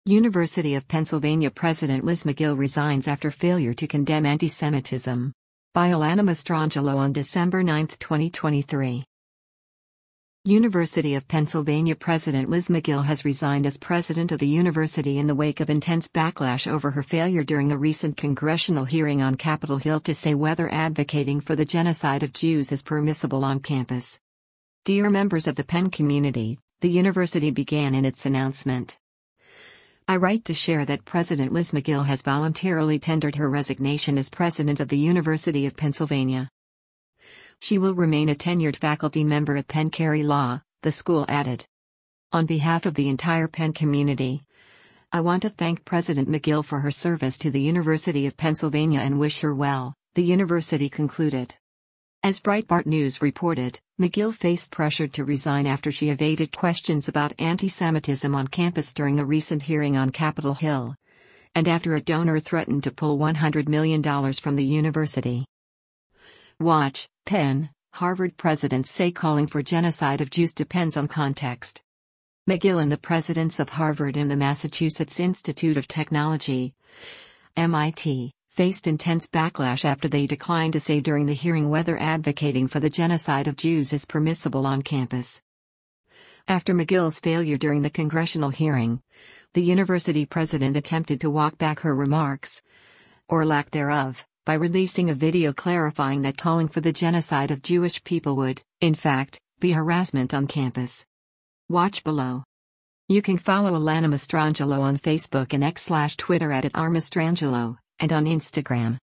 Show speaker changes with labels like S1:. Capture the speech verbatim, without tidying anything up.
S1: University of Pennsylvania President Liz Magill resigns after failure to condemn anti-Semitism. By Alana Mastrangelo on December ninth, twenty twenty-three. University of Pennsylvania President Liz Magill has resigned as president of the university in the wake of intense backlash over her failure during a recent congressional hearing on Capitol Hill to say whether advocating for the genocide of Jews is permissible on campus. Dear members of the Penn community, the university began in its announcement. I write to share that President Liz Magill has voluntarily tendered her resignation as president of the University of Pennsylvania. She will remain a tenured faculty member at Penn Carey Law, the school added. On behalf of the entire Penn community, I want to thank President Magill for her service to the University of Pennsylvania and wish her well, the university concluded. As Breitbart News reported, Magill faced pressure to resign after she evaded questions about anti-Semitism on campus during a recent hearing on Capitol Hill, and after a donor threatened to pull one hundred million dollars from the university. Watch, Penn, Harvard presidents say calling for genocide of Jews depends on context. Magill and the presidents of Harvard and the Massachusetts Institute of Technology, M I T, faced intense backlash after they declined to say during the hearing whether advocating for the genocide of Jews is permissible on campus. After Magill's failure during the congressional hearing, the university president attempted to walk back her remarks, or lack thereof, by releasing a video clarifying that calling for the genocide of Jewish people would, in fact, be harassment on campus. Watch below. You can follow Alana Mastrangelo on Facebook and X slash Twitter at, at r mastrangelo, and on Instagram.